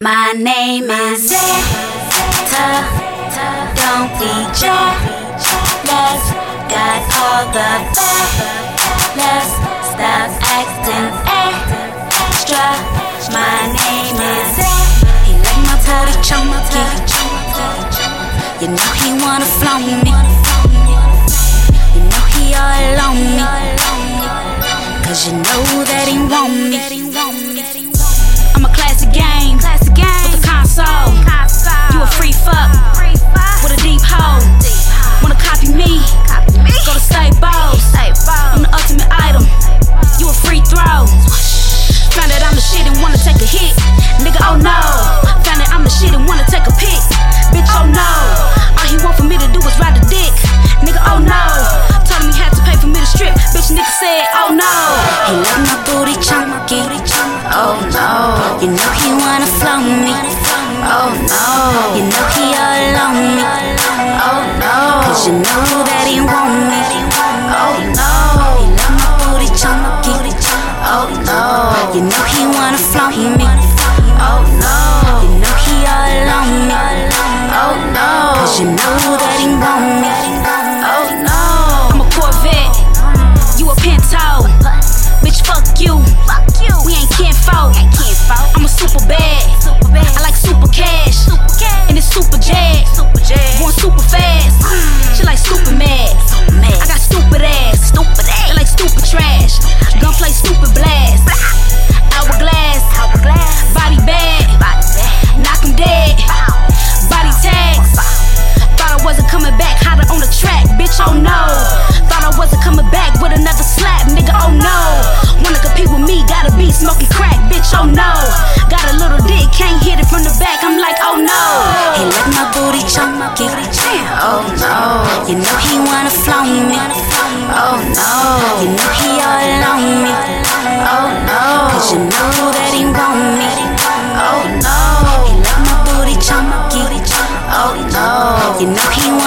My name is Zeta, don't be jealous. Got all the fellas, stop acting extra. My name is Zeta. He like my booty chunky. You know he wanna flow me. You know he all on me. Cause you know that he want me. I'm a classic game with a console. You a free fuck with a deep hole. Wanna copy me? Go to Staples. I'm the ultimate item. You a free throw. Found that I'm the shit and wanna take a hit. Nigga, oh no. Found that I'm the shit and wanna take a pic. Bitch, oh no. All he want for me to do is ride the dick. Nigga, oh no. Told him he had to pay for me to strip. Bitch, nigga said, oh no. He like my booty chunky. Oh no. You know he wanna flow me. Oh no. You know he all on me. Oh no. Cause you know that he want me. Oh no. He like my booty chunky. Oh no. You know he wanna flow me. Oh no. You know he all on me. Oh no. Cause you know that he want me. Oh no. I'm a Corvette. You a Pinto. Bitch, fuck you. We ain't kinfolk. I'm a super bad. I like super cash. And it's super jag. Going super fast. She like stupid mad. I got stupid ass. They like stupid trash. Gunplay stupid blast. Hourglass. Body bag. Knock him dead. Body tags. Thought I wasn't coming back. Hotter on the track. Bitch, oh no. Thought I wasn't coming back with another slap. Nigga, oh no. Wanna compete with me, gotta be smoking crack. Bitch, oh no. Got a little dick, can't hit it from the back. I'm like, oh no. He like my booty chunky. Oh no. You know he wanna flow me. Oh no. You know he all on me. Oh no. Cause you know that he want me. Oh no. He like my booty chunky. Oh no. You know he wanna